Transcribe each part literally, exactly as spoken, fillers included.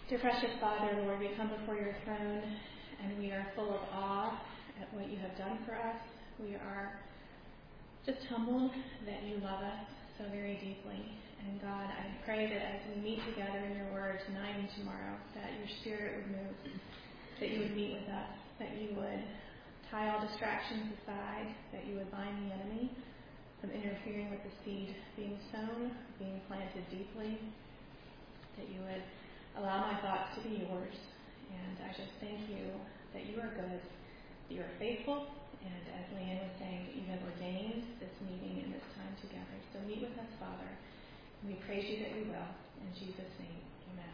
Dear precious Father, Lord, we come before your throne and we are full of awe at what you have done for us. We are just humbled that you love us so very deeply. And God, I pray that as we meet together in your word tonight and tomorrow, that your Spirit would move, that you would meet with us, that you would tie all distractions aside, that you would bind the enemy from interfering with the seed being sown, being planted deeply, that you would allow my thoughts to be yours. And I just thank you that you are good, that you are faithful, and as Leanne was saying, that you have ordained this meeting and this time together. So meet with us, Father, and we praise you that we will. In Jesus' name, amen.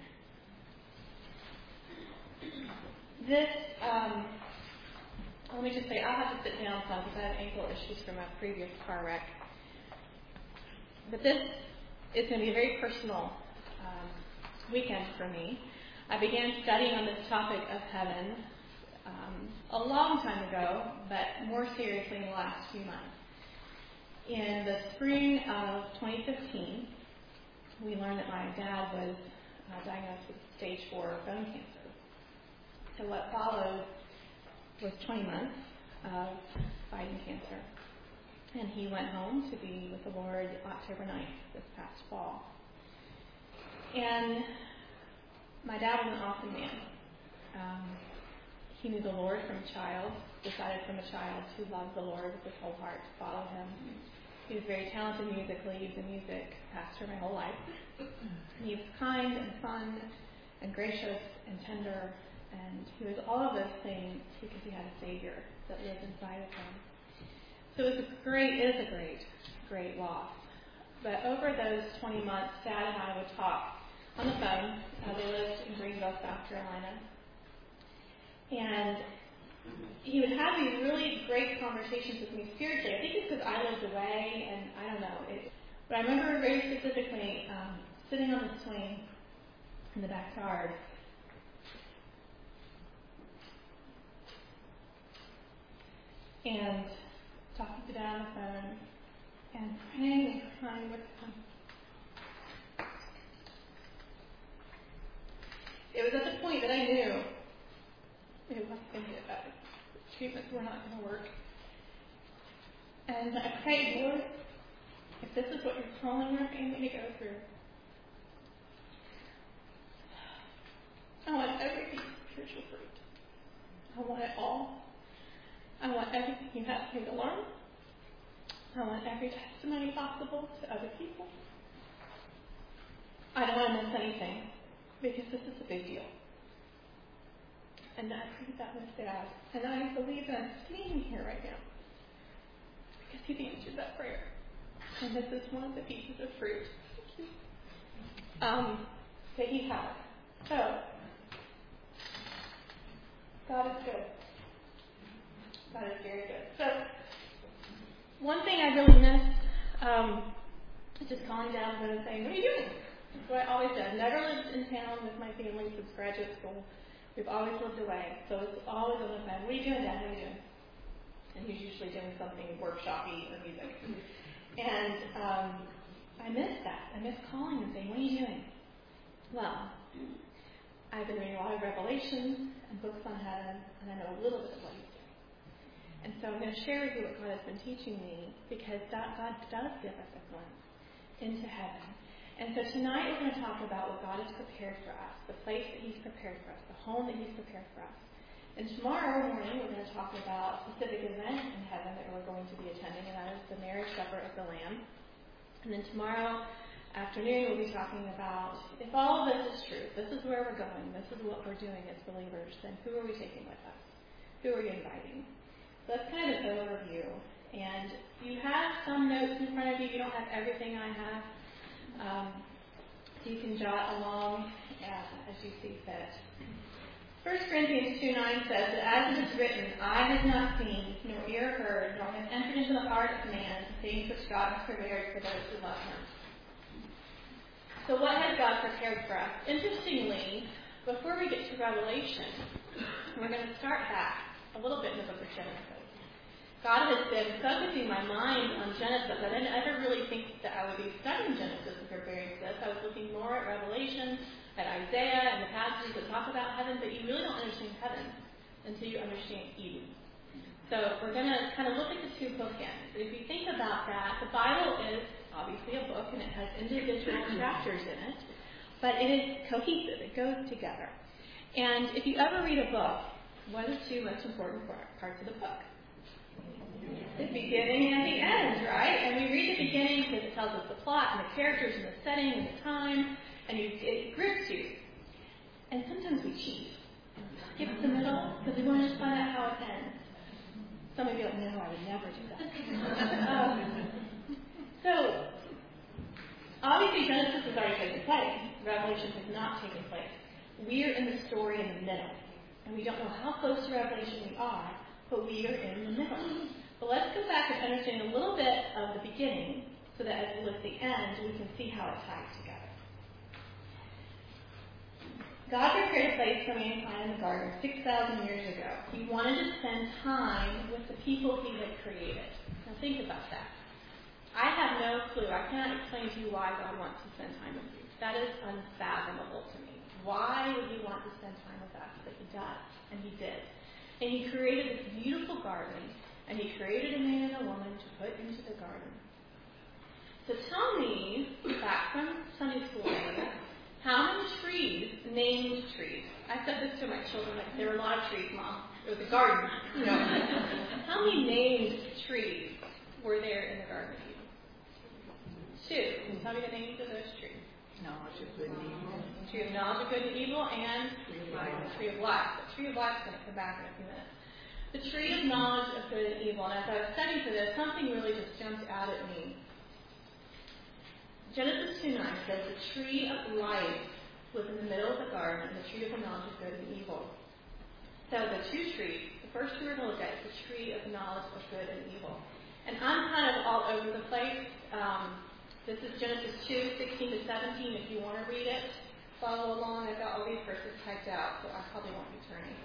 This, um, let me just say, I'll have to sit down some because I have ankle issues from a previous car wreck. But this is going to be a very personal um, weekend for me. I began studying on this topic of heaven um, a long time ago, but more seriously in the last few months. In the spring of twenty fifteen, we learned that my dad was uh, diagnosed with stage four bone cancer. So what followed was twenty months of fighting cancer. And he went home to be with the Lord October ninth, this past fall. And my dad was an awesome man. Um, he knew the Lord from a child, decided from a child to love the Lord with his whole heart, to follow him. He was very talented musically. He was a music pastor my whole life. And he was kind and fun and gracious and tender. And he was all of those things because he had a Savior that lived inside of him. So it was a great, it is a great, great loss. But over those twenty months, Dad and I would talk on the phone. Uh, they lived in Greenville, South Carolina. And he would have these really great conversations with me spiritually. I think it's because I lived away, and I don't know. It, but I remember very specifically um, sitting on the swing in the backyard. And talking to Dad on the phone and praying and crying with him. It was at the point that I knew it wasn't going to get better. Treatments were not going to work. And I prayed, Lord, if this is what you're calling our family to go through, I want every piece of spiritual fruit. I want it all. I want everything you have for me to learn. I want every testimony possible to other people. I don't want to miss anything because this is a big deal. And I prayed that with Dad. And I believe that I'm standing here right now because he's answered that prayer. And this is one of the pieces of fruit um, that he had. So, God is good. God is very good. So, one thing I really missed um, is just calling down and saying, what are you doing? That's what I always did. Never lived in town with my family since graduate school. We've always lived away. So it's always on the phone. What are you doing, Dad? What are you doing? And he's usually doing something workshop-y or music. And um, I missed that. I missed calling and saying, what are you doing? Well, I've been reading a lot of Revelation and books on heaven, and I know a little bit of what he's doing. And so I'm going to share with you what God has been teaching me, because that God does give us a glimpse into heaven. And so tonight we're going to talk about what God has prepared for us, the place that he's prepared for us, the home that he's prepared for us. And tomorrow morning we're going to talk about a specific event in heaven that we're going to be attending, and that is the marriage supper of the Lamb. And then tomorrow afternoon we'll be talking about, if all of this is true, this is where we're going, this is what we're doing as believers, then who are we taking with us? Who are we inviting? So that's kind of an overview. And you have some notes in front of you. You don't have everything I have. Um, so you can jot along uh, as you see fit. First Corinthians two nine says that as it is written, eye has not seen, nor ear heard, nor has entered into the heart of man the things which God has prepared for those who love him. So what has God prepared for us? Interestingly, before we get to Revelation, we're going to start back a little bit in the book of Genesis. God has been focusing my mind on Genesis. I didn't ever really think that I would be studying Genesis and preparing for this. I was looking more at Revelation, at Isaiah and the passages that talk about heaven, but you really don't understand heaven until you understand Eden. So we're going to kind of look at the two bookends. But if you think about that, the Bible is obviously a book, and it has individual chapters in it, but it is cohesive. It goes together. And if you ever read a book, what are the two most important parts of the book? The beginning and the end, right? And we read the beginning because it tells us the plot and the characters and the setting and the time, and you, it grips you. And sometimes we cheat. Skip the middle because we want to just find out how it ends. Some of you are like, no, I would never do that. um, so, obviously Genesis has already taken place. Revelation has not taken place. We're in the story in the middle. And we don't know how close to Revelation we are, but we are in the middle. But let's go back and understand a little bit of the beginning so that as we look at the end, we can see how it ties together. God prepared a place for mankind in the garden six thousand years ago. He wanted to spend time with the people he had created. Now think about that. I have no clue. I cannot explain to you why God wants to spend time with you. That is unfathomable to me. Why would he want to spend time with us? But he does, and he did. And he created this beautiful garden, and he created a man and a woman to put into the garden. So tell me, back from Sunday school days, how many trees, named trees? I said this to my children, like, there were a lot of trees, Mom. It was a garden. You know. How many named trees were there in the Garden of Eden? Two. Can you tell me the names of those trees? Knowledge of good and evil. Tree of knowledge of good and evil, and Tree of life. The tree of life. The tree of life is going to come back in a few minutes. The tree of knowledge of good and evil. And as I was studying for this, something really just jumped out at me. Genesis two nine says the tree of life was in the middle of the garden, and the tree of the knowledge of good and evil. So the two trees, the first tree we're going to look at is the tree of the knowledge of good and evil. And I'm kind of all over the place. Um, this is Genesis two sixteen to seventeen. If you want to read it, follow along. I've got all these verses typed out, so I probably won't be turning.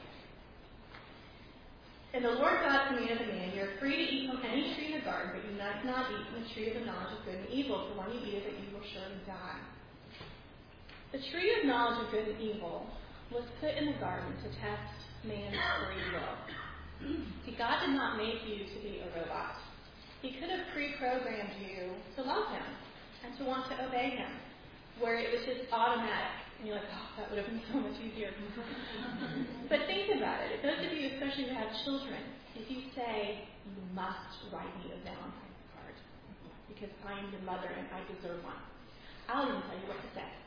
And the Lord God commanded the man, you are free to eat from any tree in the garden, but you must not eat from the tree of the knowledge of good and evil, for when you eat of it, you will surely die. The tree of knowledge of good and evil was put in the garden to test man's free will. See, God did not make you to be a robot. He could have pre-programmed you to love him and to want to obey him, where it was just automatic. And you're like, oh, that would have been so much easier. But think about it. Those of you, especially who have children, if you say, you must write me a Valentine's card because I am your mother and I deserve one, I'll even tell you what to say.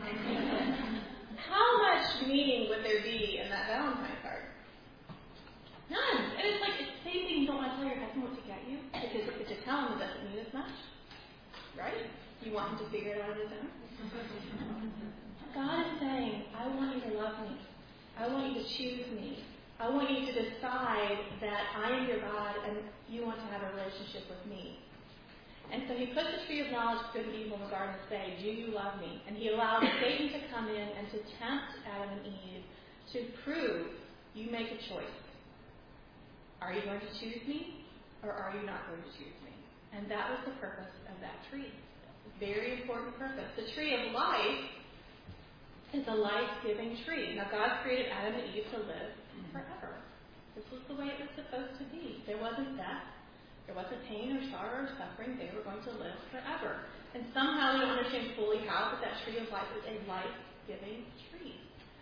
How much meaning would there be in that Valentine card? None. And it's like, it's the same thing you don't want to tell your husband what to get you because if you tell him, it doesn't mean as much. Right? You want him to figure it out on his own. God is saying, I want you to love me. I want you to choose me. I want you to decide that I am your God and you want to have a relationship with me. And so he put the tree of knowledge of good and evil in the garden to say, do you love me? And he allowed Satan to come in and to tempt Adam and Eve to prove you make a choice. Are you going to choose me or are you not going to choose me? And that was the purpose of that tree. Very important purpose. The tree of life is a life-giving tree. Now, God created Adam and Eve to live forever. This was the way it was supposed to be. There wasn't death. There wasn't pain or sorrow or suffering. They were going to live forever. And somehow we don't understand fully how, but that tree of life is a life-giving tree.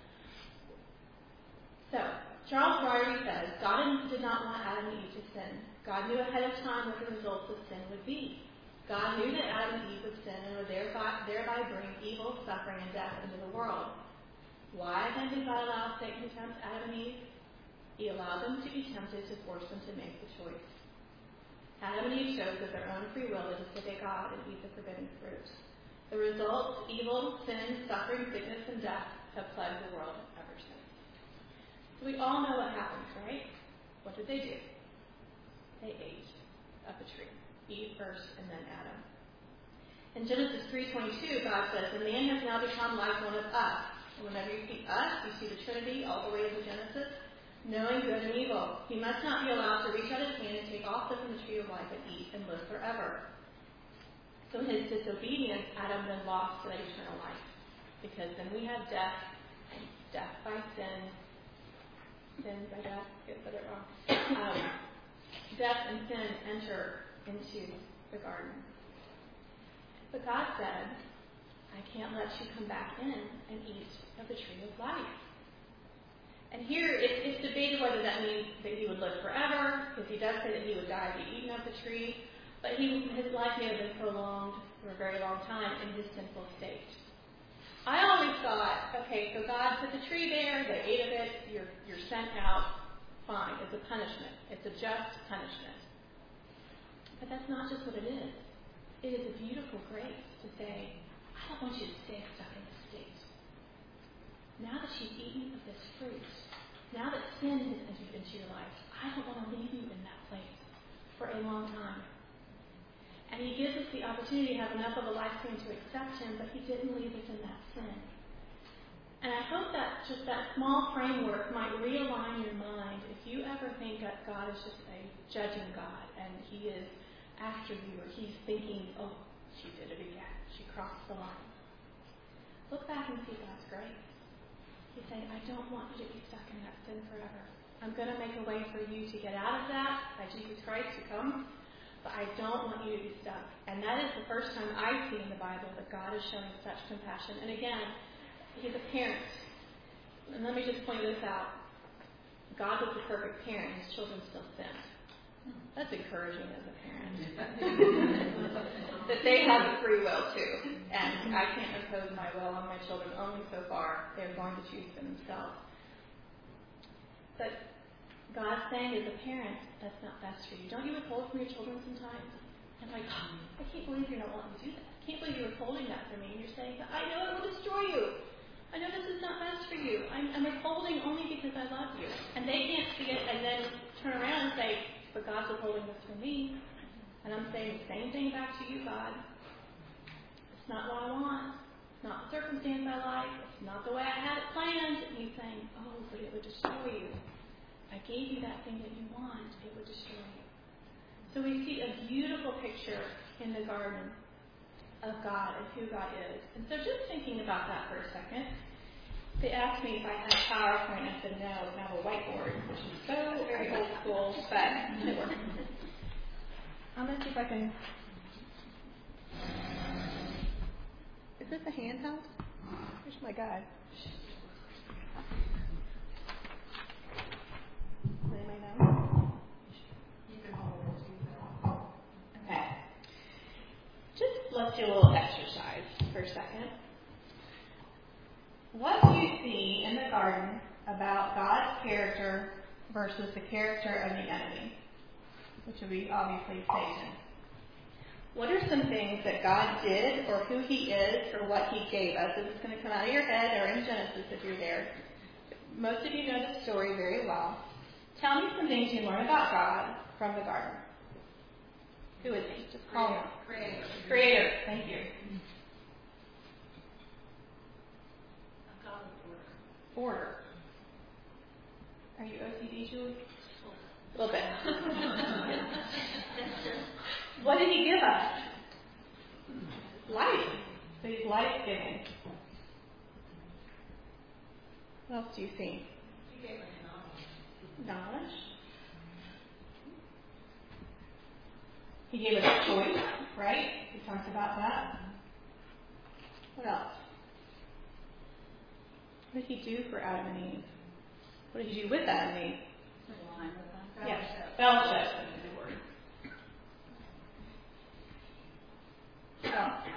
So, Charles Ryrie says, God did not want Adam and Eve to sin. God knew ahead of time what the results of sin would be. God knew that Adam and Eve would sin and would thereby, thereby bring evil, suffering, and death into the world. Why then did God allow Satan to tempt Adam and Eve? He allowed them to be tempted to force them to make the choice. Adam and Eve chose of their own free will to disobey God and eat the forbidden fruit. The results, evil, sin, suffering, sickness, and death, have plagued the world ever since. So we all know what happens, right? What did they do? They ate of the tree. Eve first and then Adam. In Genesis three twenty-two, God says, the man has now become like one of us. And whenever you see us, you see the Trinity all the way into Genesis, knowing good and evil. He must not be allowed to reach out his hand and take also from the tree of life and eat and live forever. So in his disobedience, Adam then lost that eternal life. because then we have death, and death by sin, sin by death, I said it wrong. Um, death and sin enter into the garden. But God said, I can't let you come back in and eat of the tree of life. And here it, it's debated whether that means that he would live forever, because he does say that he would die if he eaten of the tree. But he, his life may have been prolonged for a very long time in his sinful state. I always thought, okay, so God put the tree there, they ate of it, you're, you're sent out, fine, it's a punishment. It's a just punishment. But that's not just what it is. It is a beautiful grace to say, I don't want you to stay stuck in this state. Now that you've eaten of this fruit, now that sin has entered into your life, I don't want to leave you in that place for a long time. And he gives us the opportunity to have enough of a lifespan to accept him, but he didn't leave us in that sin. And I hope that just that small framework might realign your mind if you ever think that God is just a judging God and he is after you, or he's thinking, oh, she did it again. She crossed the line. Look back and see God's grace. He's saying, I don't want you to be stuck in that sin forever. I'm going to make a way for you to get out of that by Jesus Christ who comes, but I don't want you to be stuck. And that is the first time I see in the Bible that God is showing such compassion. And again, he's a parent. And let me just point this out. God was the perfect parent, and his children still sinned. That's encouraging as a parent. That they have the free will too. And I can't impose my will on my children only so far. They're going to choose for themselves. But God's saying as a parent, that's not best for you. Don't you withhold from your children sometimes? And like, oh, I can't believe you're not wanting to do that. I can't believe you're withholding that from me. And you're saying, I know it will destroy you. I know this is not best for you. I'm, I'm withholding only because I love you. And they can't see it and then turn around and say, but God's withholding this from me. And I'm saying the same thing back to you, God. It's not what I want. It's not the circumstance I like. It's not the way I had it planned. And he's saying, oh, but it would destroy you. I gave you that thing that you want. It would destroy you. So we see a beautiful picture in the garden of God and who God is. And so just thinking about that for a second, they asked me if I had a PowerPoint. I said no, I have a whiteboard, which is so very old school, but it works. I'm going to see if I can... Is this a handheld? Where's my guide? Anybody know? Okay. Just let's do a little exercise for a second. What do you see in the garden about God's character versus the character of the enemy, which would be obviously Satan? What are some things that God did, or who he is, or what he gave us? This is going to come out of your head or in Genesis if you're there. Most of you know the story very well. Tell me some things you learn about God from the garden. Who is he? Just call him. Creator. Creator. Thank you. Order. Are you O C D, Julie? A little bit. What did he give us? Life. So he's life-giving. What else do you see? He gave us knowledge. Knowledge. He gave us choice, right? We talked about that. What else? What did he do for Adam and Eve? What did he do with Adam and Eve? Align with them. Yes, fellowship is the word. Oh.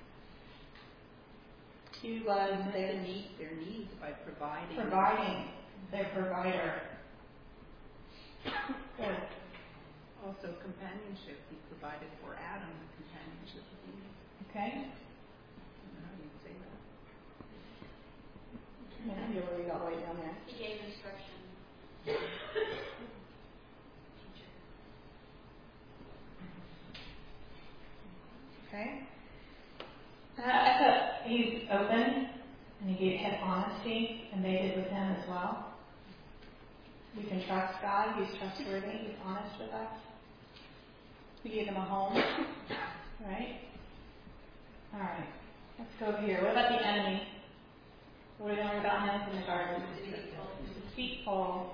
He was their, meet their needs by providing. providing, their provider. Good. Also companionship. He provided for Adam the companionship of Eve. Okay. I don't know how you'd say that. Man, you'll read all the way down there. He gave instruction. Okay. Uh, I thought he's open, and he gave him honesty, and they did with him as well. We can trust God. He's trustworthy. He's honest with us. We gave them a home. Right? All right. Let's go over here. What about the enemy? What do we learn about him from the garden? Deceitful.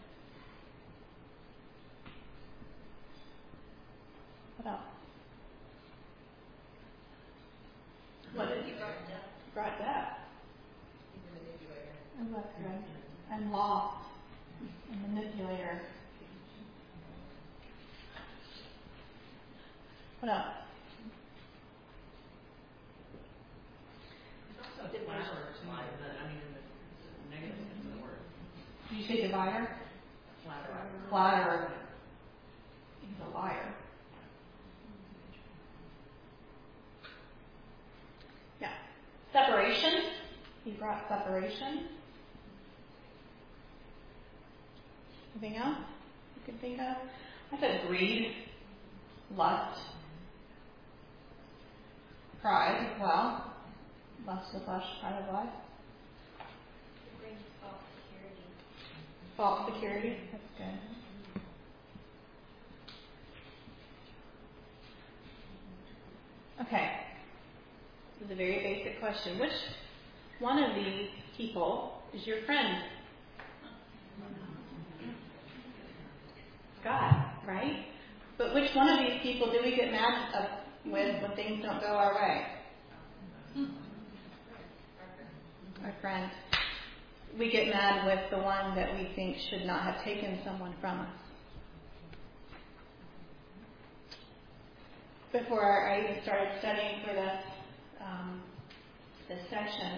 What else? What did he brought death? Brought death. And what's good? And lost. And manipulator. What else? Also flatterer, too, the- I mean, in the the negative sense of the word. Did you say divider? Flatterer. Flatterer. He's a liar. Yeah. Separation. He brought separation. Anything else you can think of? I said greed, lust, pride as well. Lust of the flesh, pride of life. It brings false security. False security. That's good. Okay. This is a very basic question. Which one of these people is your friend? God, right? But which one of these people do we get mad up with when things don't go our way? Our friend. We get mad with the one that we think should not have taken someone from us. Before I even started studying for this, um, this section,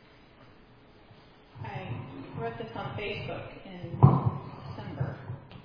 I wrote this on Facebook in December.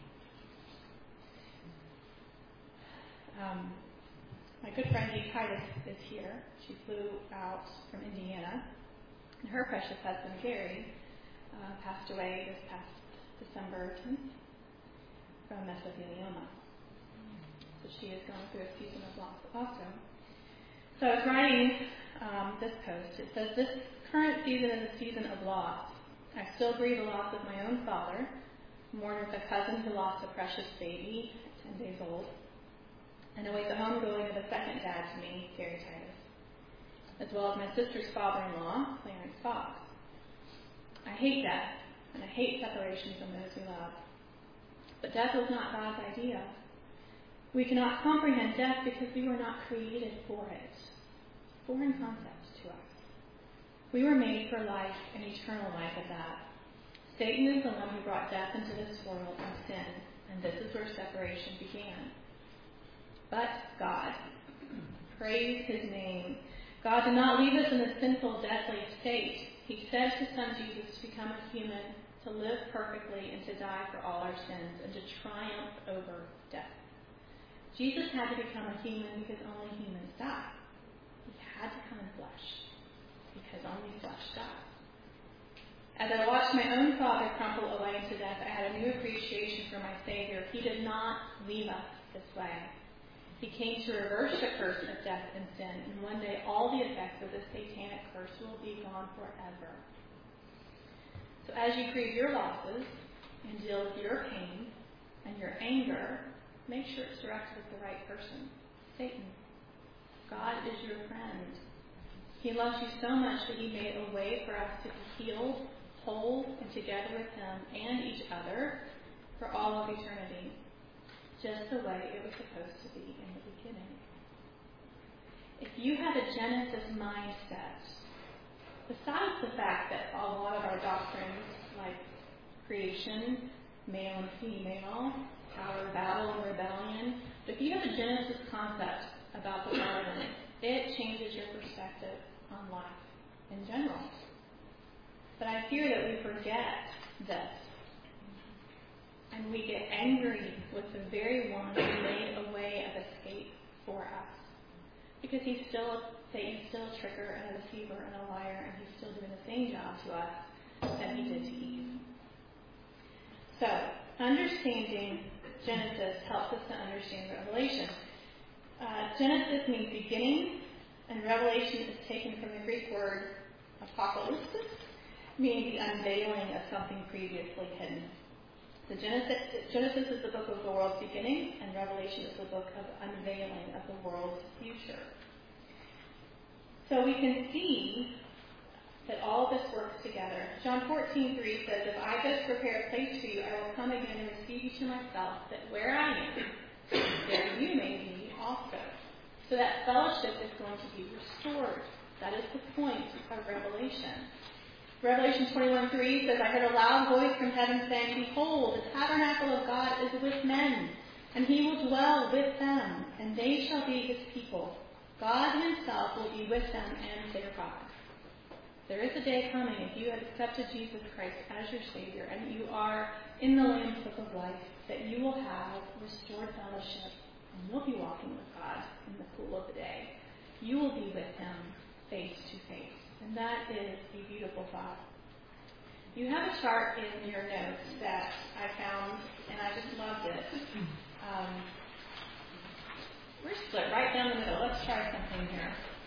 Um, my good friend Dee Titus is here. She flew out from Indiana. And her precious husband, Gary, uh, passed away this past December tenth from mesothelioma. So she is going through a season of loss also. So I was writing um, this post. It says, this current season is a season of loss. I still grieve the loss of my own father, mourn with a cousin who lost a precious baby at ten days old, and await the homegoing of a second dad to me, Gary Titus, as well as my sister's father-in-law, Clarence Fox. I hate death, and I hate separation from those we love. But death was not God's idea. We cannot comprehend death because we were not created for it. Foreign concept to us. We were made for life, and eternal life at that. Satan is the one who brought death into this world and sin, and this is where separation began. But God, praise his name. God did not leave us in a sinful, deathly state. He sent his son Jesus to become a human, to live perfectly, and to die for all our sins, and to triumph over death. Jesus had to become a human because only humans die. He had to come in flesh because only flesh dies. As I watched my own father crumple away into death, I had a new appreciation for my Savior. He did not leave us this way. He came to reverse the curse of death and sin, and one day all the effects of the satanic curse will be gone forever. So as you grieve your losses and deal with your pain and your anger, make sure it's directed at the right person, Satan. God is your friend. He loves you so much that he made a way for us to be healed, whole, and together with him and each other for all of eternity, just the way it was supposed to be in the beginning. If you have a Genesis mindset, besides the fact that a lot of our doctrines, like creation, male and female, power, battle, and rebellion, if you have a Genesis concept about the garden, it changes your perspective on life in general. But I fear that we forget this. And we get angry with the very one who made a way of escape for us. Because he's still, Satan's still a tricker and a deceiver and a liar, and he's still doing the same job to us that he did to Eve. So, understanding Genesis helps us to understand Revelation. Uh, Genesis means beginning, and Revelation is taken from the Greek word apocalypsis, meaning the unveiling of something previously hidden. So Genesis, Genesis is the book of the world's beginning, and Revelation is the book of unveiling of the world's future. So we can see that all this works together. John fourteen three says, if I go to prepare a place for you, I will come again and receive you to myself, that where I am, there you may be also. So that fellowship is going to be restored. That is the point of Revelation. Revelation twenty-one three says, I heard a loud voice from heaven saying, behold, the tabernacle of God is with men, and he will dwell with them, and they shall be his people. God himself will be with them and their God. There is a day coming, if you have accepted Jesus Christ as your Savior, and you are in the Lamb's Book of Life, that you will have restored fellowship, and you'll be walking with God in the cool of the day. You will be with him face to face. And that is a beautiful thought. You have a chart in your notes that I found, and I just loved it. Um, we're split right down the middle. Let's try something here.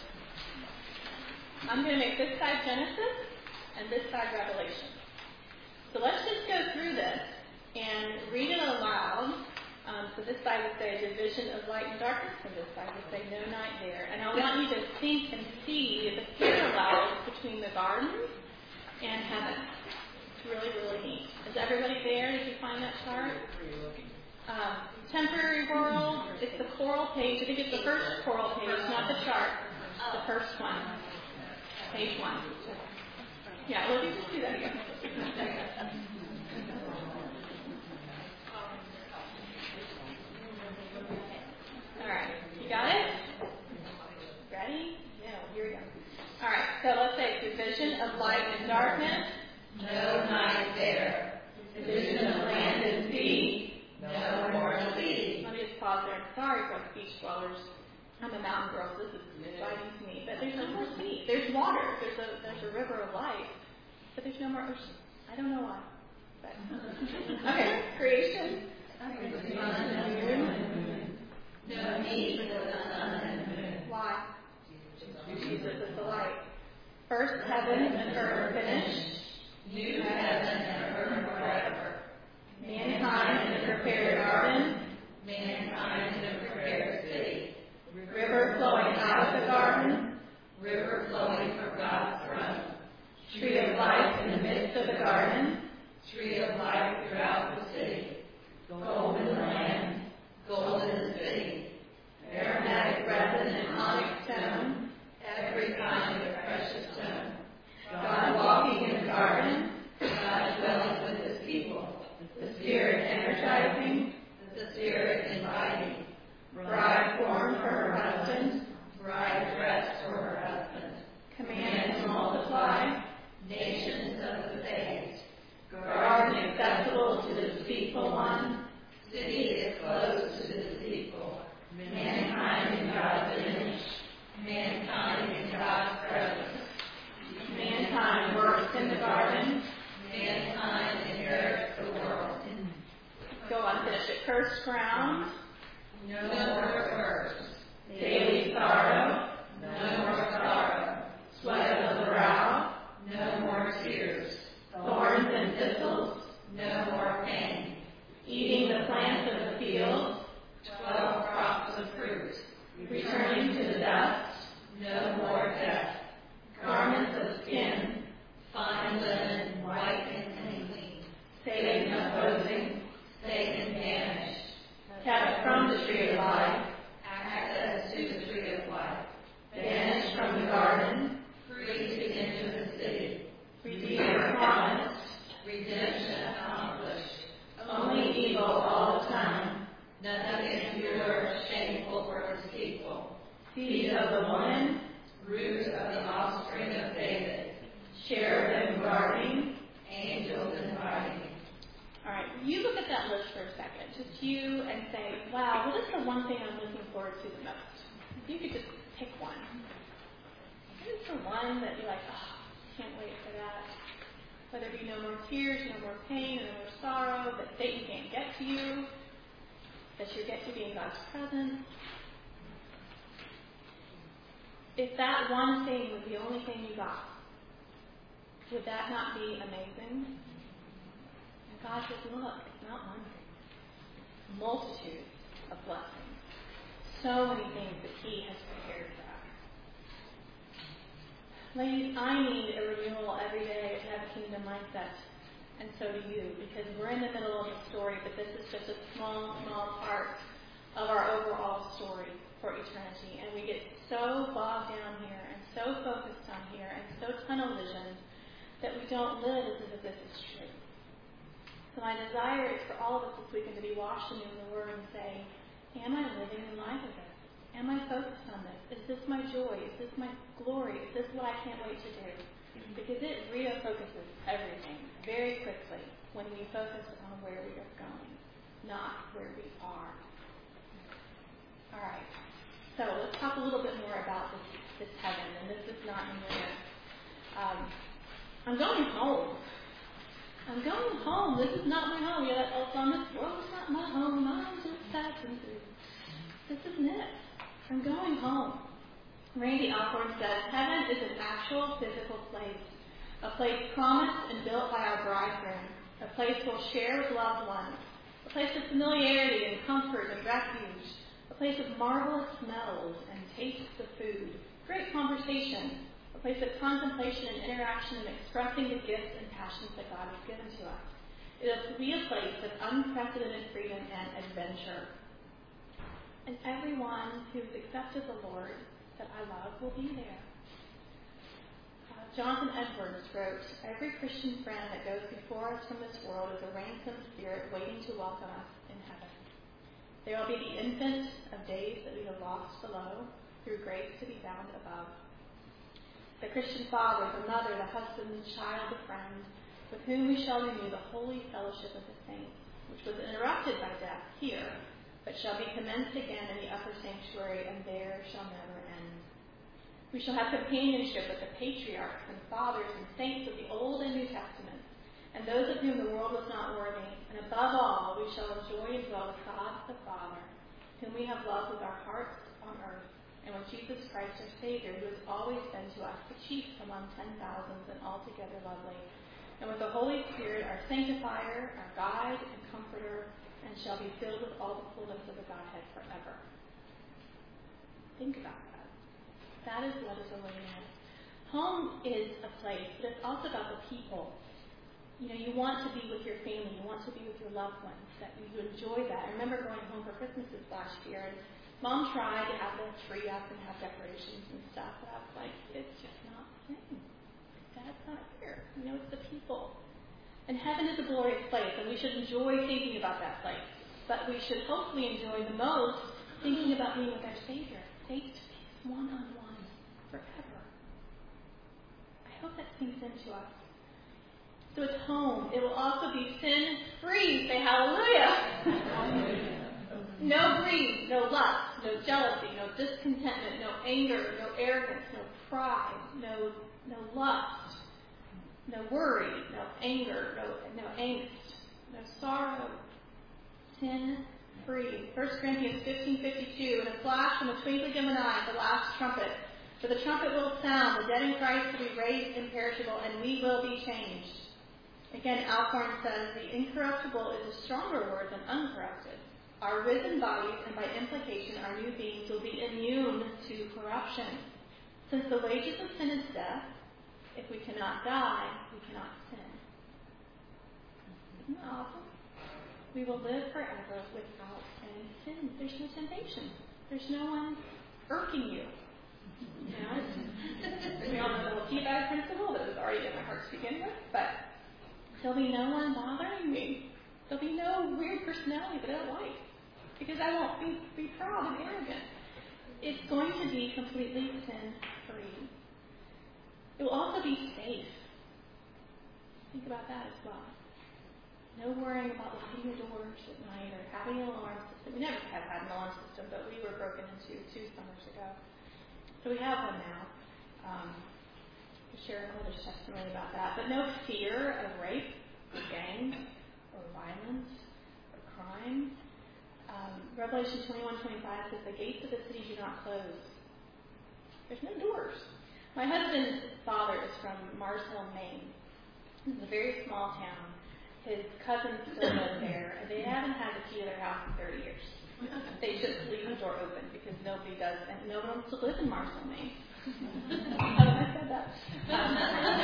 I'm going to make this side Genesis and this side Revelation. So let's just go through this and read it aloud. Um, so this side would say division of light and darkness, and this side would say no night there. And I want you to think and see the parallels between the garden and heaven. It's really, really neat. Is everybody there? Did you find that chart? Um, temporary world. It's the coral page. I think it's the first coral page, not the chart. The first one. Page one. Yeah, well, you just do that again. All right, you got it? Ready? No, here we go. All right, so let's say division of light and darkness. No night there. Division of land and sea. No more sea. Let me just pause there. I'm sorry for the beach dwellers. I'm a mountain girl, so this is exciting to me. But there's no more sea. There's water. There's a there's a river of life. But there's no more ocean. I don't know why. But okay, creation. No need for the sun and moon. Why? Jesus is the light. First heaven and earth finished. New heaven and earth forever. Mankind in a prepared garden. Mankind in a prepared city. River flowing out of the garden. River flowing from God's throne. Tree of life in the midst of the garden. Tree of life throughout the city. Golden land. Golden city. Aromatic resin and onyx stone. Every kind of precious stone. God walking in the garden. God dwelling with his people. The Spirit energizing. The Spirit inviting. Bride formed for her husband. Bride dressed for her husband. Command to multiply. Nations of the faith. Garden accessible to the deceitful one. City exposed to the deceitful. Mankind in God's image. Mankind in God's presence. Mankind works in the garden. Mankind inherits the world. Go on, finish it. Cursed ground. No more curse. Daily sorrow. No more sorrow. Sweat of the brow. No more tears. Thorns and thistles. No more pain. Eating the plants of the field. Twelve crops of fruit. Returning to the dust. No more death. Garments of skin. Fine linen, white and clean. Satan opposing. Satan banished. Kept from the tree of life. Access to the tree of life. Banished from the garden. Free to enter the city. Redeemer promised. Redemption accomplished. Only evil all the time. Nothing impure, shameful for his people. Seed of the woman. Root of the offspring of David. Cherubim guarding. Angels inviting. All right, you look at that list for a second, just you, and say, wow, what is the one thing I'm looking forward to the most? If you could just pick one. What is the one that you're like, oh, can't wait for that? Whether it be no more tears, no more pain, no more sorrow, that Satan can't get to you, that you get to be in God's presence. If that one thing was the only thing you got, would that not be amazing? And God says, look, it's not one thing. Multitudes of blessings. So many things that He has prepared for us. Ladies, I need a renewal every day to have a kingdom mindset. And so do you, because we're in the middle of the story, but this is just a small, small part of our overall story for eternity. And we get so bogged down here and so focused on here and so tunnel visioned that we don't live as if this is true. So my desire is for all of us this weekend to be washed anew in the Word and say, am I living in light of this? Am I focused on this? Is this my joy? Is this my glory? Is this what I can't wait to do? Because it refocuses everything very quickly when we focus on where we are going, not where we are. All right. So let's talk a little bit more about this, this heaven, and this is not in there. Um, I'm going home. I'm going home. This is not my home. You're like, oh, son, this world's not my home. I'm just passing through. This isn't it. I'm going home. Randy Alcorn says, heaven is an actual physical place, a place promised and built by our bridegroom, a place we'll share with loved ones, a place of familiarity and comfort and refuge, a place of marvelous smells and tastes of food, great conversation, a place of contemplation and interaction and expressing the gifts and passions that God has given to us. It will be a place of unprecedented freedom and adventure. And everyone who's accepted the Lord that I love will be there. Uh, Jonathan Edwards wrote, every Christian friend that goes before us from this world is a ransomed spirit waiting to welcome us in heaven. There will be the infant of days that we have lost below, through grace to be found above. The Christian father, the mother, the husband, the child, the friend, with whom we shall renew the holy fellowship of the saints, which was interrupted by death here, but shall be commenced again in the upper sanctuary, and there shall never end. We shall have companionship with the patriarchs and fathers and saints of the Old and New Testaments, and those of whom the world was not worthy. And above all, we shall enjoy and dwell with God the Father, whom we have loved with our hearts on earth, and with Jesus Christ our Savior, who has always been to us the chief among ten thousands and altogether lovely, and with the Holy Spirit, our sanctifier, our guide and comforter, and shall be filled with all the fullness of the Godhead forever. Think about that. That is what is awaiting us. Home is a place, but it's also about the people. You know, you want to be with your family. You want to be with your loved ones. That you enjoy that. I remember going home for Christmases last year, and Mom tried to have the tree up and have decorations and stuff, but I was like, it's just not the same. Dad's not here. You know, it's the people. And heaven is a glorious place, and we should enjoy thinking about that place. But we should hopefully enjoy the most thinking about being with our Savior, face to face, one-on-one, forever. I hope that sinks into us. So it's home. It will also be sin-free. Say hallelujah. No greed, no lust, no jealousy, no discontentment, no anger, no arrogance, no pride, no no lust, no worry, no anger, no no angst, no sorrow. Sin-free. First Corinthians fifteen fifty-two. In a flash, in the twinkling of an eye, the last trumpet. For the trumpet will sound, the dead in Christ will be raised imperishable, and we will be changed. Again, Alcorn says, the incorruptible is a stronger word than uncorrupted. Our risen bodies, and by implication our new beings, will be immune to corruption. Since the wages of sin is death, if we cannot die, we cannot sin. Isn't that awesome? We will live forever without any sin. There's no temptation. There's no one irking you. You know, we all know the little teabag principle that was already in my heart to begin with, but there'll be no one bothering me. There'll be no weird personality that I don't like, because I won't be, be proud and arrogant. It's going to be completely sin-free. It will also be safe. Think about that as well. No worrying about locking your doors at night or having an alarm system. We never have had an alarm system, but we were broken into two summers ago. So we have one now. Um, we'll share another testimony about that. But no fear of rape or gangs or violence or crime. Um, Revelation twenty-one twenty-five says the gates of the city do not close. There's no doors. My husband's father is from Mars Hill, Maine. It's a very small town. His cousins still live there, and they haven't had the key to their house in thirty years. They just leave the door open because nobody does, and no one wants to live in Mars Hill, Maine. Oh, I said that. Um,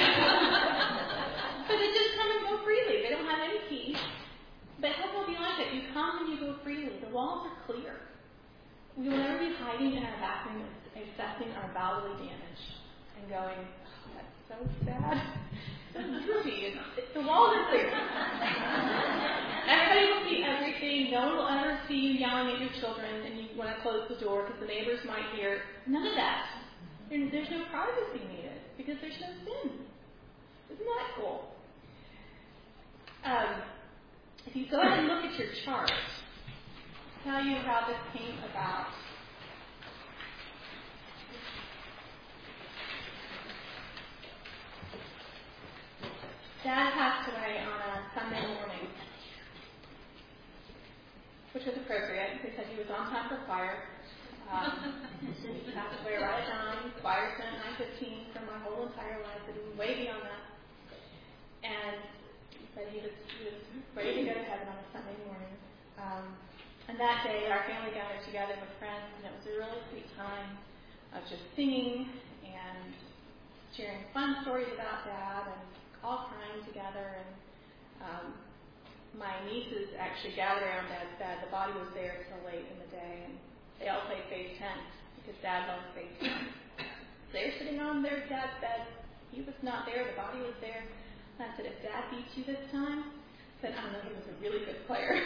but they just come and go freely. They don't have any keys. But heaven will be like that. You come and you go freely. The walls are clear. We will never be hiding in our bathroom accepting our bodily damage and going, oh, that's so sad. That's droopy. The walls are clear. Everybody will see everything. No one will ever see you yelling at your children and you want to close the door because the neighbors might hear. None of that. And there's no privacy needed because there's no sin. Isn't that cool? Um, if you go ahead and look at your chart, I'll tell you how this came about. Dad passed away on a Sunday morning, which was appropriate because he was on time for choir. Um, he passed away right at nine. Choir spent at nine fifteen for my whole entire life, but he was way beyond that. And he said he was, he was ready to go to heaven on a Sunday morning. Um, and that day, our family gathered together with friends, and it was a really sweet time of just singing and sharing fun stories about Dad and all crying together. And um, my nieces actually gathered around Dad's bed. The body was there till late in the day, and they all played face tense because Dad loves face tense. So they were sitting on their dad's bed. He was not there. The body was there. And I said, if Dad beats you this time, I said, I know he was a really good player.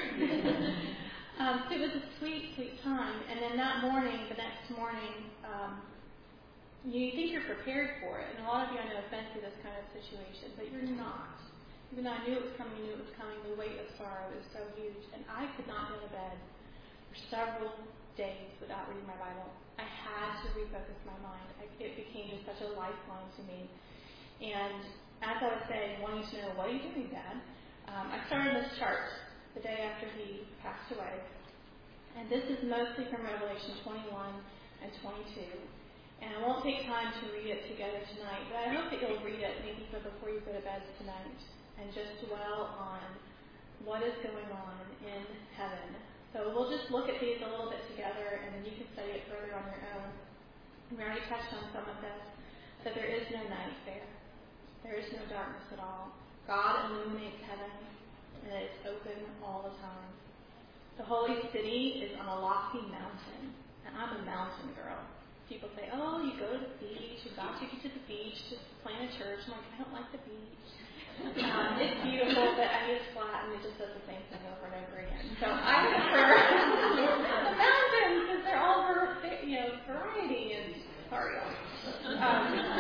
um, so it was a sweet, sweet time. And then that morning, the next morning, um, you think you're prepared for it. And a lot of you, I know, have been through this kind of situation, but you're not. Even though I knew it was coming, knew it was coming, the weight of sorrow is so huge. And I could not go to bed for several days without reading my Bible. I had to refocus my mind. I, it became just such a lifeline to me. And as I was saying, wanting to know, what are you doing, Dad? Um, I started this chart the day after he passed away. And this is mostly from Revelation twenty-one and twenty-two. And I won't take time to read it together tonight, but I hope that you'll read it maybe before you go to bed tonight and just dwell on what is going on in heaven. So we'll just look at these a little bit together, and then you can study it further on your own. We already touched on some of this, that there is no night there. There is no darkness at all. God illuminates heaven, and it is open all the time. The holy city is on a lofty mountain, and I'm a mountain girl. People say, oh, you go to the beach, and God took you to the beach to plant a church. I'm like, I don't like the beach. Um, it's beautiful, but I mean, it's flat, and it just does the same thing over and over again. So I prefer the mountains, because they're all, ver- you know, variety, and sorry, um,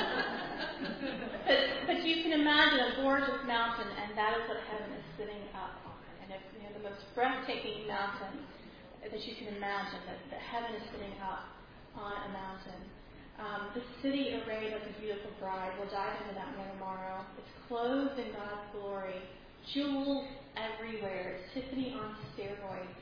but, but you can imagine a gorgeous mountain, and that is what heaven is sitting up on. And it's, you know, the most breathtaking mountain that you can imagine, that, that heaven is sitting up on a mountain. Um, the city arrayed like a beautiful bride. We'll dive into that more tomorrow. It's clothed in God's glory. Jewels everywhere. It's Tiffany on steroids.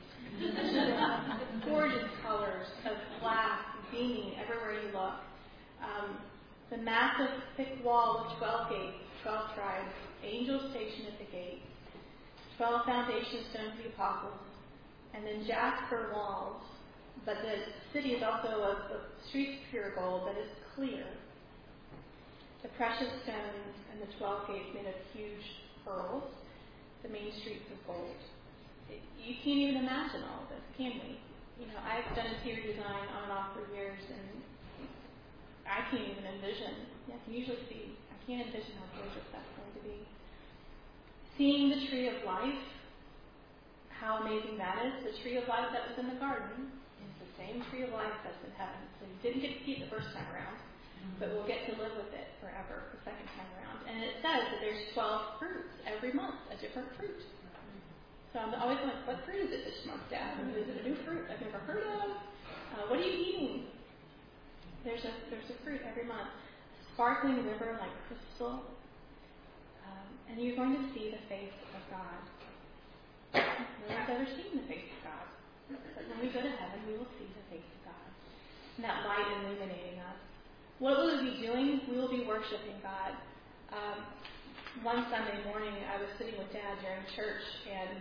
Gorgeous colors of glass beaming everywhere you look. Um, the massive thick wall with twelve gates, twelve tribes, angels stationed at the gate, twelve foundation stones of the apostles, and then jasper walls. But the city is also a, a streets of pure gold that is clear. The precious stones and the twelve gates made of huge pearls. The main streets of gold. It, you can't even imagine all of this, can we? You know, I've done interior design on and off for years, and I can't even envision. I can usually see. I can't envision how gorgeous that's going to be. Seeing the tree of life, how amazing that is. The tree of life that was in the garden is the same tree of life that's in heaven. So you didn't get to see it the first time around, but we'll get to live with it forever the second time around. And it says that there's twelve fruits every month, a different fruit. So I'm always like, what fruit is it this month, Dad? I mean, is it a new fruit I've never heard of? Uh, what are you eating? There's a there's a fruit every month. A sparkling river like crystal. Um, and you're going to see the face of God. No one's ever seen the face of God. But when we go to heaven, we will see the face of God. And that light illuminating us. What will we be doing? We will be worshiping God. Um, one Sunday morning, I was sitting with Dad during church, and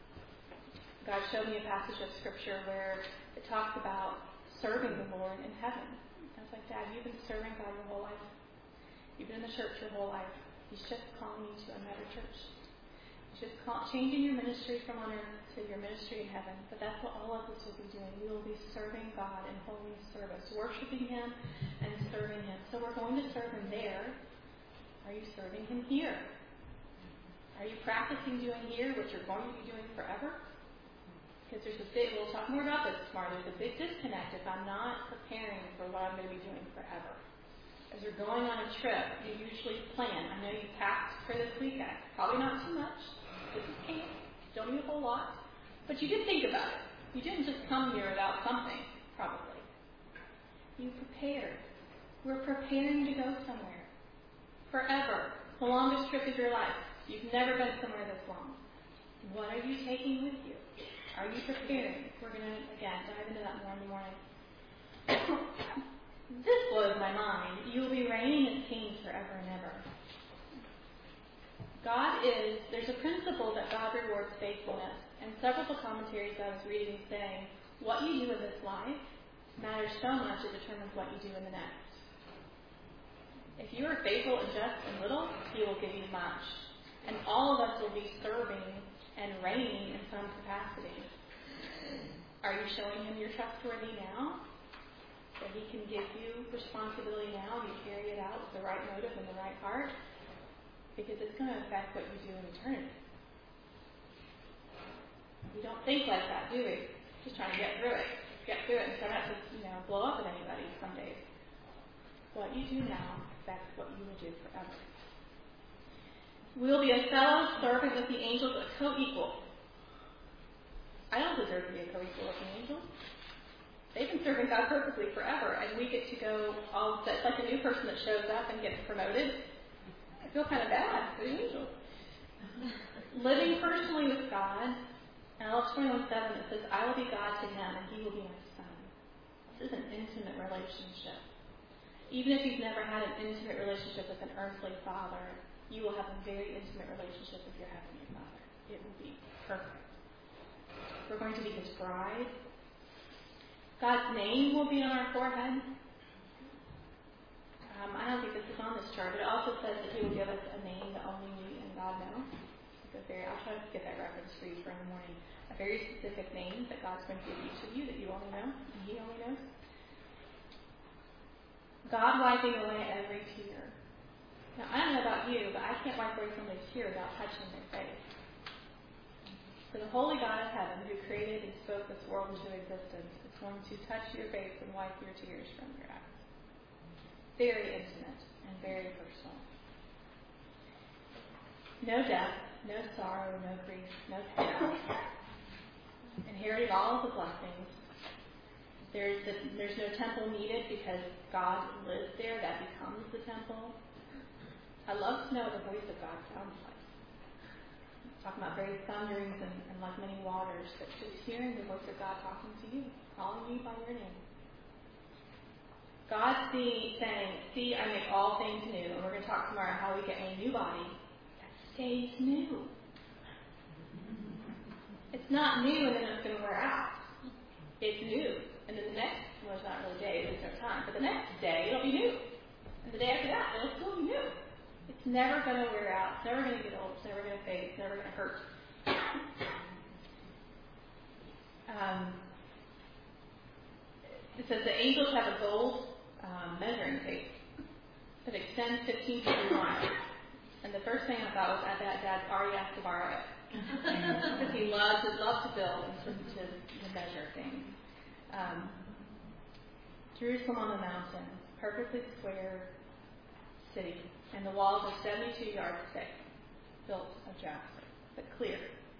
God showed me a passage of Scripture where it talks about serving the Lord in heaven. And it's like, Dad, you've been serving God your whole life. You've been in the church your whole life. He's just calling you to another church. He's just call, changing your ministry from on earth to your ministry in heaven. But that's what all of us will be doing. We will be serving God in holy service, worshiping Him and serving Him. So we're going to serve Him there. Are you serving Him here? Are you practicing doing here what you're going to be doing forever? Because there's a big, we'll talk more about this tomorrow, there's a big disconnect if I'm not preparing for what I'm going to be doing forever. As you're going on a trip, you usually plan. I know you packed for this weekend. Probably not too much. This is camp. Don't need a whole lot. But you did think about it. You didn't just come here without something, probably. You prepared. We're preparing to go somewhere. Forever. The longest trip of your life. You've never been somewhere this long. What are you taking with you? Are you preparing? We're going to, again, dive into that more in the morning. This blows my mind. You will be reigning as kings forever and ever. God is, there's a principle that God rewards faithfulness. And several of the commentaries I was reading saying, what you do in this life matters so much it determines what you do in the next. If you are faithful and just and little, He will give you much. And all of us will be serving and reigning in some capacity. Are you showing Him you're trustworthy now? That He can give you responsibility now and you carry it out with the right motive and the right heart? Because it's going to affect what you do in eternity. We don't think like that, do we? Just trying to get through it. Get through it and try not to, you know, blow up at anybody some days. What you do now affects what you will do forever. We will be a fellow servant with the angels, a co-equal. I don't deserve to be a co-equal with the angels. They've been serving God perfectly forever, and we get to go all. It's like a new person that shows up and gets promoted. I feel kind of bad for the angels. Living personally with God. And L twenty-one seven, it says, I will be God to him, and he will be my son. This is an intimate relationship. Even if you've never had an intimate relationship with an earthly father, you will have a very intimate relationship with your heavenly Father. It will be perfect. We're going to be His bride. God's name will be on our forehead. Um, I don't think this is on this chart, but it also says that He will give us a name that only we and God know. It's a very, I'll try to get that reference for you for in the morning. A very specific name that God's going to give each of you that you only know and He only knows. God wiping away every tear. Now, I don't know about you, but I can't wipe away somebody's tear without touching their face. So the holy God of heaven, who created and spoke this world into existence, is going to touch your face and wipe your tears from your eyes. Very intimate and very personal. No death, no sorrow, no grief, no pain. Inherited all of the blessings. There's, the, there's no temple needed because God lives there. That becomes the temple. I love to know what the voice of God sounds like. I'm talking about very thunderings and, and like many waters, but just hearing the voice of God talking to you, calling you by your name. God see, saying, see, I make all things new. And we're going to talk tomorrow how we get a new body that stays new. It's not new and then it's going to wear out. It's new. And then the next, well, it's not really days, there's no time, but the next day it'll be new. And the day after that, it'll still be new. It's never going to wear out. It's never going to get old. It's never going to fade. It's never going to hurt. Um, it says the angels have a gold um, measuring tape that extends fifteen feet wide. And the first thing I thought was, I bet Dad already asked to borrow it. Because he loves, he loves to build and to, to, to measure things. Um, Jerusalem on the mountain, perfectly square city. And the walls are seventy-two yards thick, built of jasper, but clear.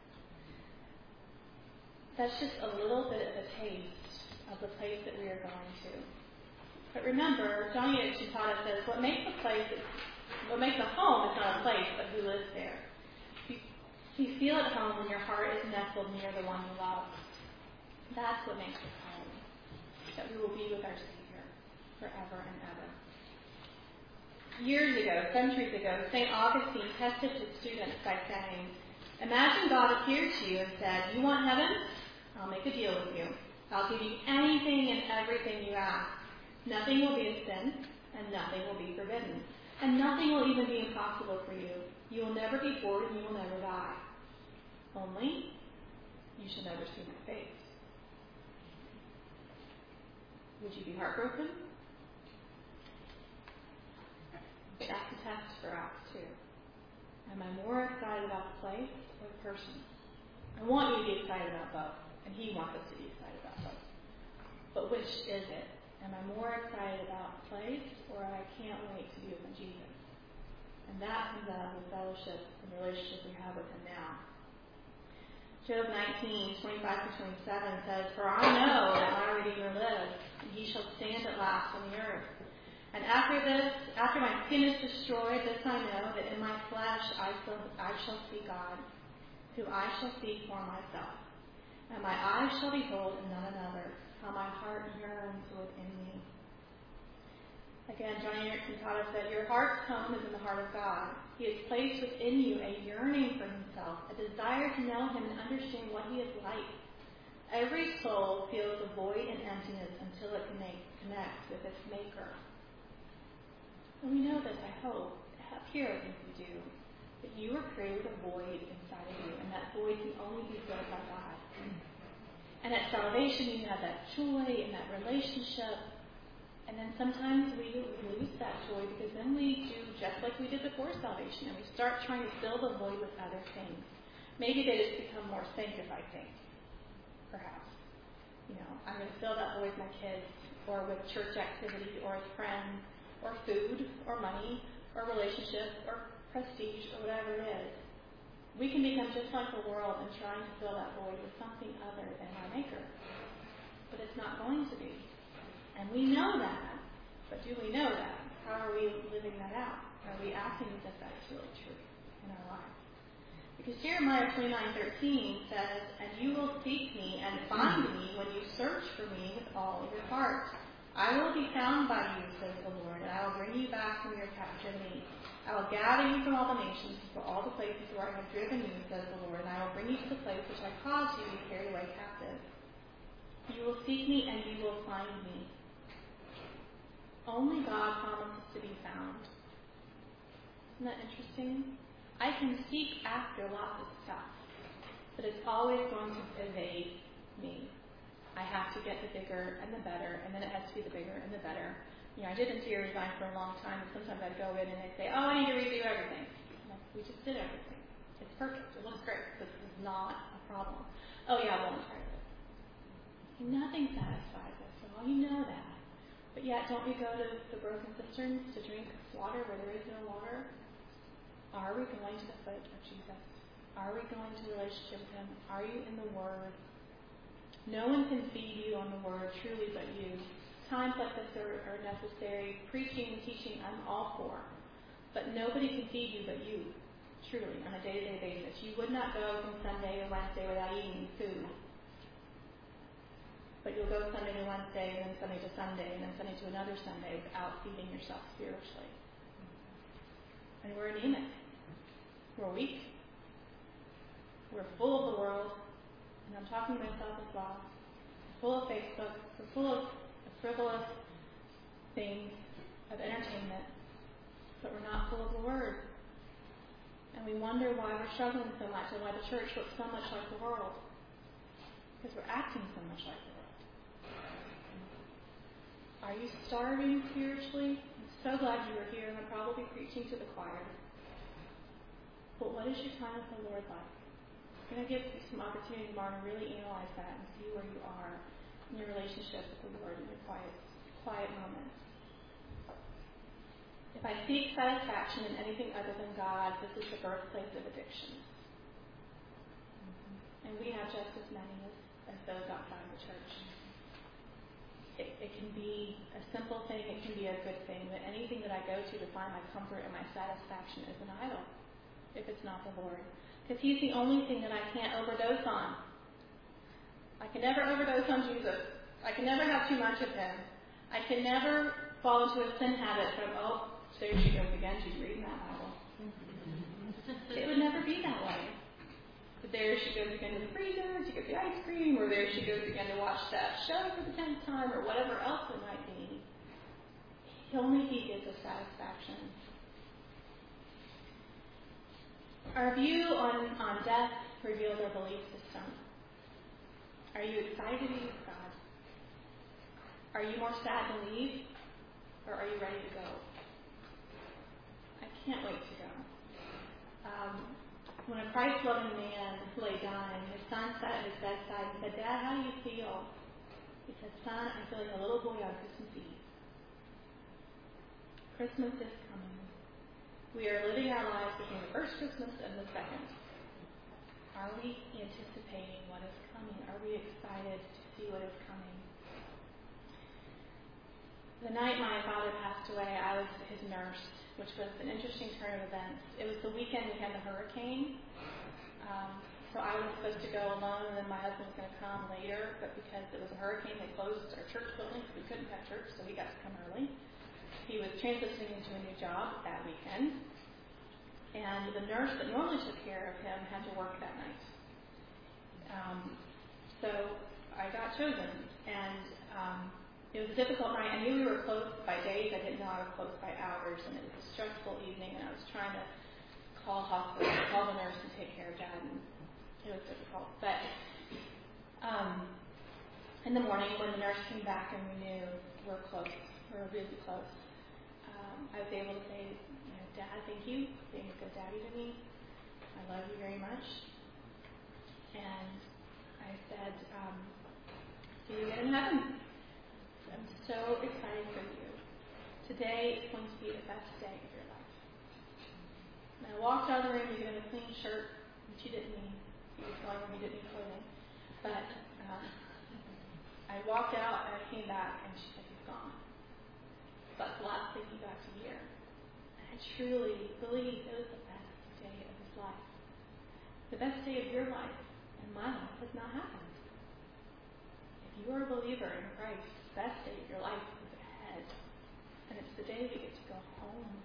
That's just a little bit of a taste of the place that we are going to. But remember, Johnny Edison taught us says, what makes a place, is, what makes a home is not a place, but who lives there. You, you feel at home when your heart is nestled near the one you love. That's what makes us home. That we will be with our Savior forever and ever. Years ago, centuries ago, Saint Augustine tested his students by saying, imagine God appeared to you and said, you want heaven? I'll make a deal with you. I'll give you anything and everything you ask. Nothing will be a sin, and nothing will be forbidden. And nothing will even be impossible for you. You will never be bored, and you will never die. Only, you shall never see my face. Would you be heartbroken? That's a test for us, too. Am I more excited about the place or the person? I want you to be excited about both, and He wants us to be excited about both. But which is it? Am I more excited about the place, or I can't wait to be with Jesus? And that comes out of the fellowship and relationship we have with Him now. Job nineteen, twenty-five to twenty-seven says, For I know that my Redeemer lives, and He shall stand at last on the earth. And after this, after my skin is destroyed, this I know, that in my flesh I shall, I shall see God, who I shall see for myself. And my eyes shall behold and none another, how my heart yearns within me. Again, Johnny Erickson taught us that your heart's home is in the heart of God. He has placed within you a yearning for Himself, a desire to know Him and understand what He is like. Every soul feels a void and emptiness until it connects with its Maker. And we know this, I hope, up here I think we do, that you were created with a void inside of you, and that void can only be filled by God. And at salvation, you have that joy and that relationship. And then sometimes we lose that joy because then we do just like we did before salvation, and we start trying to fill the void with other things. Maybe they just become more sanctified things, perhaps. You know, I'm going to fill that void with my kids, or with church activity, or with friends, or food, or money, or relationship, or prestige, or whatever it is. We can become just like the world and trying to fill that void with something other than our Maker. But it's not going to be. And we know that. But do we know that? How are we living that out? Are we acting as if that's really true in our lives? Because Jeremiah twenty-nine thirteen says, And you will seek me and find me when you search for me with all of your heart. I will be found by you, says the Lord, and I will bring you back from your captivity. I will gather you from all the nations, from all the places where I have driven you, says the Lord, and I will bring you to the place which I caused you to be carried away captive. You will seek me, and you will find me. Only God promises to be found. Isn't that interesting? I can seek after lots of stuff, but it's always going to evade me. I have to get the bigger and the better, and then it has to be the bigger and the better. You know, I did interior design for a long time, and sometimes I'd go in and they'd say, oh, I need to redo everything. I'm like, we just did everything. It's perfect. It looks great. This is not a problem. Oh, yeah, well, I'm tired of it. Nothing satisfies us, so well, you know that. But yet, don't we go to the broken cisterns to drink water where there is no water? Are we going to the foot of Jesus? Are we going to relationship with Him? Are you in the Word? No one can feed you on the Word truly but you. Times like this are, are necessary. Preaching and teaching, I'm all for. But nobody can feed you but you, truly, on a day-to-day basis. You would not go from Sunday to Wednesday without eating food. But you'll go Sunday to Wednesday, and then Sunday to Sunday, and then Sunday to another Sunday without feeding yourself spiritually. And we're anemic. We're weak. We're full of the world. And I'm talking to myself as well. We're full of Facebook. We're full of frivolous things, of entertainment. But we're not full of the Word. And we wonder why we're struggling so much and why the church looks so much like the world. Because we're acting so much like the world. Are you starving spiritually? I'm so glad you were here, and I'm probably preaching to the choir. But what is your time with the Lord like? I'm going to give you some opportunity tomorrow to really analyze that and see where you are in your relationship with the Lord in your quiet, quiet moments. If I seek satisfaction in anything other than God, this is the birthplace of addiction. And we have just as many as, as those outside the church. It, it can be a simple thing, it can be a good thing, but anything that I go to to find my comfort and my satisfaction is an idol, if it's not the Lord. Because He's the only thing that I can't overdose on. I can never overdose on Jesus. I can never have too much of Him. I can never fall into a sin habit from, oh, there she goes again, she's reading that Bible. It would never be that way. But there she goes again to the freezer to get the ice cream, or there she goes again to watch that show for the tenth time, or whatever else it might be. only He gives us satisfaction. Our view on, on death reveals our belief system. Are you excited to be with God? Are you more sad to leave? Or are you ready to go? I can't wait to go. Um, when a Christ-loving man lay dying, his son sat at his bedside and said, "Dad, how do you feel?" He said, "Son, I feel like a little boy on Christmas Eve." Christmas is coming. We are living our lives between the first Christmas and the second. Are we anticipating what is coming? Are we excited to see what is coming? The night my father passed away, I was his nurse, which was an interesting turn of events. It was the weekend we had the hurricane. Um, so I was supposed to go alone, and then my husband was going to come later, but because it was a hurricane, they closed our church building, so we couldn't have church, so he got to come early. He was transitioning into a new job that weekend, and the nurse that normally took care of him had to work that night. Um, so I got chosen, and um, it was a difficult night. I knew we were closed by days. I didn't know I was closed by hours, and it was a stressful evening, and I was trying to call hospital, call the nurse, and take care of Dad, and it was difficult. But um, in the morning, when the nurse came back and we knew we're close, we're really close, um, I was able to say, you know, "Dad, thank you for being a good daddy to me. I love you very much." And I said, um, "See you again in heaven. I'm so excited for you. Today is going to be the best day of your life." And I walked out of the room to get him a clean shirt, which he didn't need. He was going when he didn't need clothing. But um, I walked out and I came back and she said, "He's gone." That's the last thing he got to hear. And I truly believe it was the best day of his life. The best day of your life and my life has not happened. If you are a believer in Christ, the best day of your life is ahead. And it's the day we get to go home.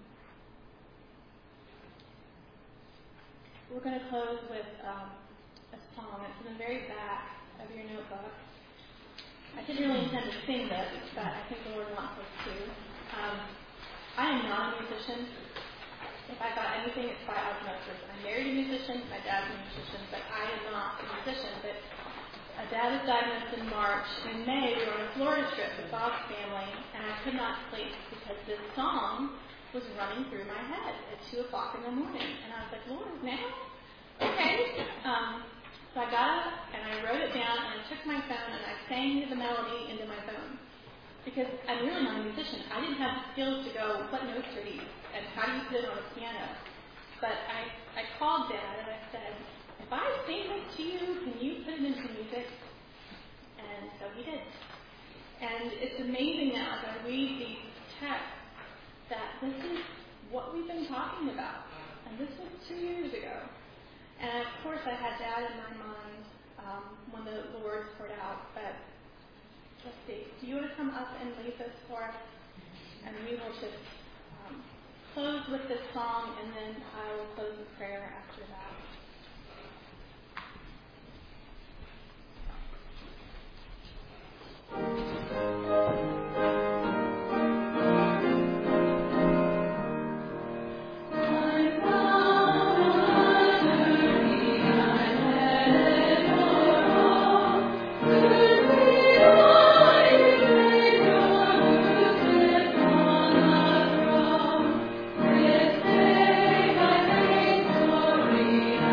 We're going to close with um, a song. It's in the very back of your notebook. I didn't really intend to sing this, but I think the Lord wants us to. Um, I am not a musician. If I got anything, it's by osmosis. I married a musician. My dad's a musician, but I am not a musician. But a dad was diagnosed in March. In May, we were on a Florida trip with Bob's family, and I could not sleep because this song was running through my head at two o'clock in the morning. And I was like, "Lord, now? Okay." Um, so I got up, and I wrote it down, and I took my phone, and I sang the melody into my phone. Because I'm really not a musician. I didn't have the skills to go, what notes are these? And how do you put it on a piano? But I, I called Dad, and I said, "If I sing this to you, can you put it into music?" And so he did. And it's amazing now as I read these texts that this is what we've been talking about. And this was two years ago. And of course I had Dad in my mind um, when the, the words poured out. But let's see. Do you want to come up and lead this for us? And we will just um, close with this song, and then I will close with prayer after that. Glory.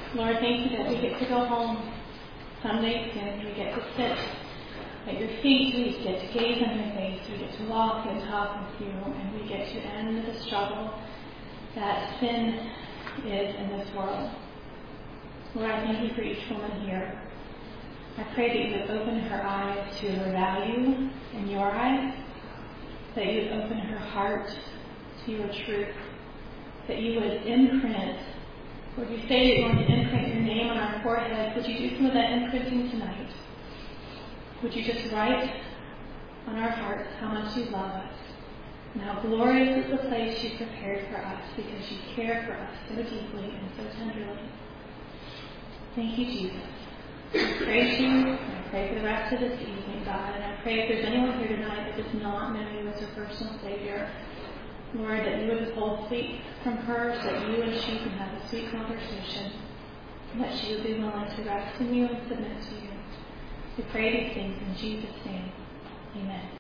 Lord, thank you that we get to go home Sundays and we get to sit at your feet, we get to gaze on your face, we get to walk and talk with you, and we get to end the struggle that sin is in this world. Lord, I thank you for each woman here. I pray that you would open her eyes to her value in your eyes, that you would open her heart to your truth, that you would imprint. Lord, you say that you're going to imprint your name on our foreheads. Would you do some of that imprinting tonight? Would you just write on our hearts how much you love us and how glorious is the place you prepared for us because you care for us so deeply and so tenderly. Thank you, Jesus. I praise you, and I pray for the rest of this evening, God, and I pray if there's anyone here tonight that does not know you as your personal Savior, Lord, that you would withhold sleep from her so that you and she can have a sweet conversation, and that she would be willing to rest in you and submit to you. We pray these things in Jesus' name. Amen.